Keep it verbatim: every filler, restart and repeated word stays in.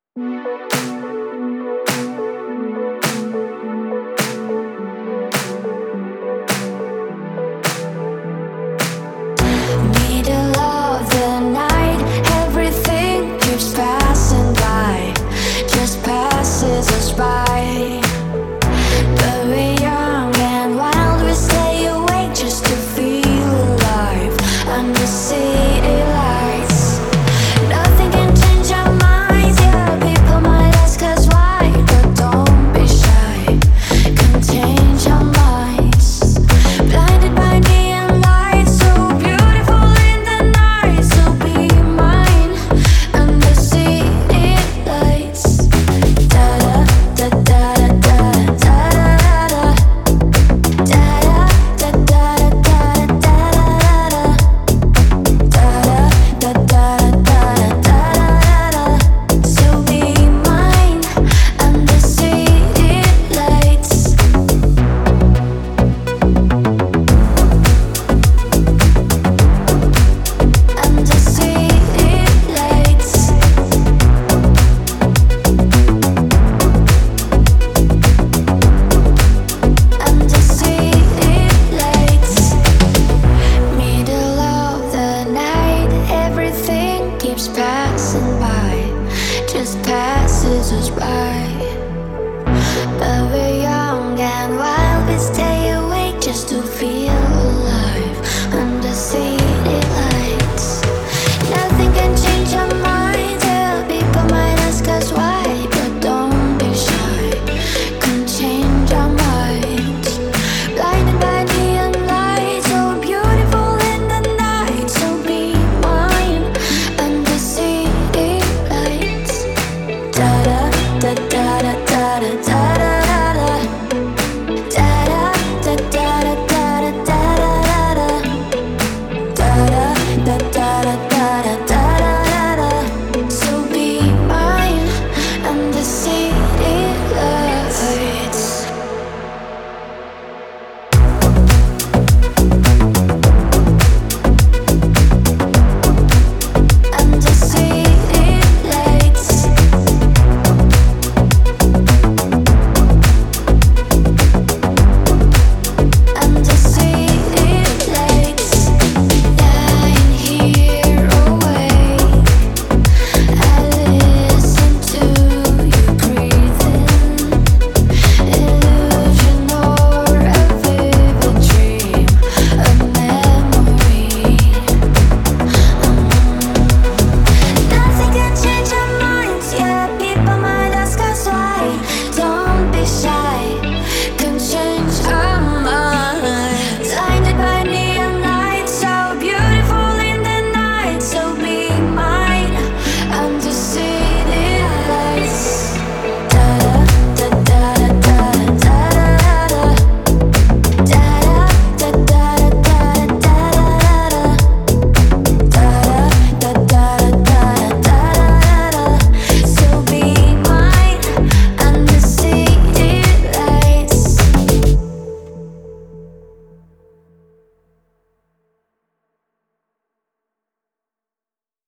Middle of the night, everything keeps passing by, just passes us by. But we're young and wild, we stay awake just to feel alive under city lights. Nothing can change our minds, yeah, people might ask us why, but don't be shy, can change our minds. Blinded by neon lights, so beautiful in the night, so be mine under city lights. Da da da da da da da da da da da da da da da da da da. So be mine under city lights. Under city lights. Under city lights. Middle of the night, everything keeps passing by, just passes us by.